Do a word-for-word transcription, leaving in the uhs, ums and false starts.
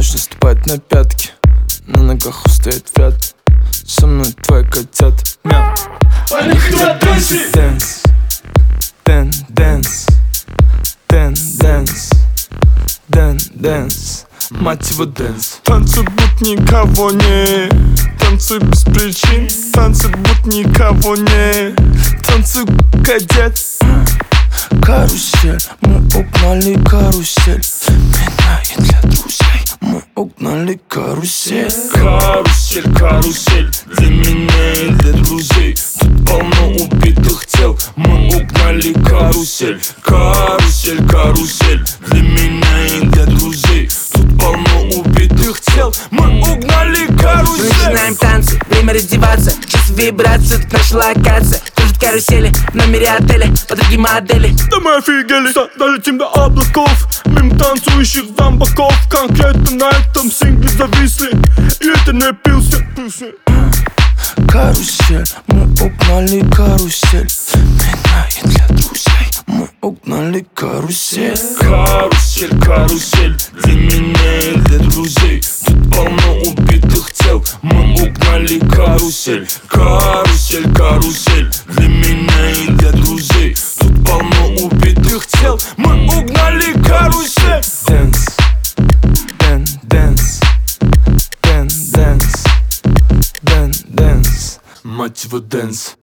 Можешь наступать на пятки, на ногах устоять вряд. Со мной твои котята, мяу. Они хотят дэнсить. Дэнс, дэн, дэнс, дэн, дэнс, дэн, дэнс, мать его дэнс. Танцы будто никого не, танцы без причин. Танцы будто никого не, танцы кадет. Карусель, мы угнали карусель. Меня и для друзей мы угнали карусель. Карусель, карусель, для меня и для друзей. Тут полно убитых тел, мы угнали карусель. Карусель, карусель, для меня и для друзей. Тут полно убитых тел, мы угнали карусель. Мы начинаем танцы, время раздеваться. Чувство вибрации, тут наша локация. Кружат карусели в номере отеля, подруги модели. Да мы офигели, долетим до облаков. Мимо танцующих зомбаков. Конкретно на этом сингле зависли. И это не пился. Карусель, мы угнали карусель. Меня и для друзей мы угнали карусель. Карусель, карусель, для меня и для друзей. Тут полно убитых тел, мы угнали карусель. Карусель, карусель, для меня и для друзей. Тут полно убитых тел, мы угнали карусель. Дэнс, дэн, дэнс, дэн, дэнс, дэн, дэнс, Мать его дэнс.